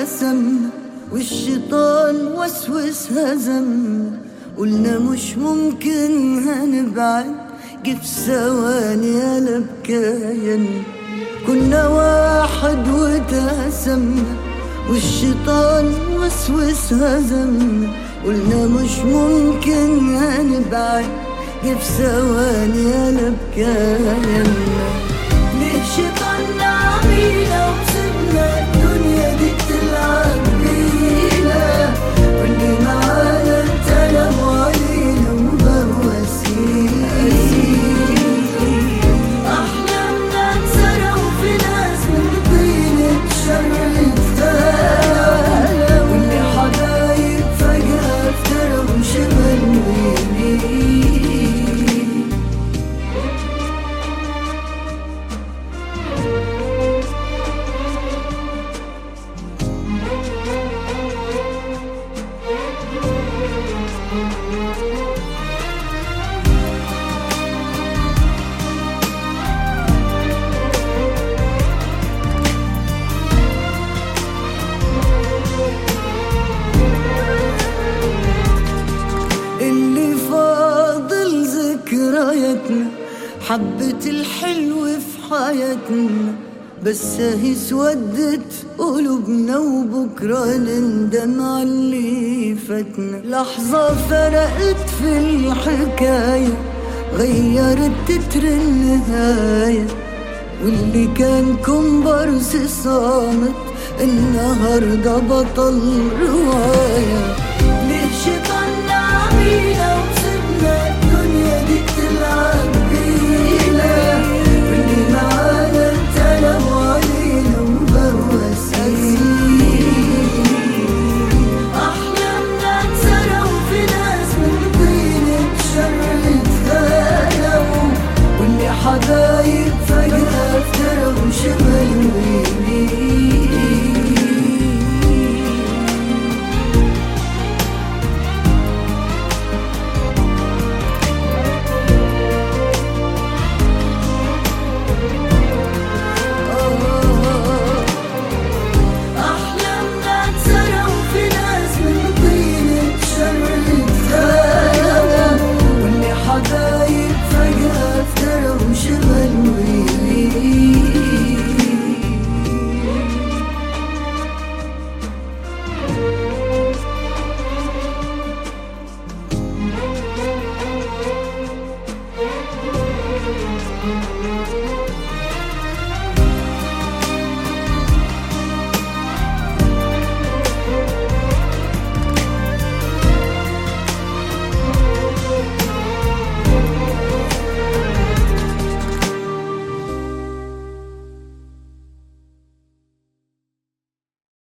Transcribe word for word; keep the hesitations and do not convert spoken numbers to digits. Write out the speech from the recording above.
وتقاسمنا، والشيطان وسوس هزمنا. قلنا مش ممكن هنبعد، جه في ثواني قلب كيان. كنا واحد وتقاسمنا، والشيطان وسوس هزمنا. قلنا مش ممكن هنبعد، جه في ثواني قلب كياننا. ليه شيطاننا عمينا وسبنا الدنيا دي بتلعب بينا، واللي معانا اتقلبوا علينا وبقوا وسيلة. أحلامنا اتسرقوا في ناس من طين اتشردت، واللي حبايب فجأة افترقوا شمال ويمين. اللي فاضل ذكرياتنا، حبة الحلو في حياتنا، بس اهي سودت قلوبنا وبكرة نندم على اللي فاتنا. لحظة فرقت في الحكاية، غيرت تتر النهاية، واللي كان كومبارس صامت النهاردة بطل رواية.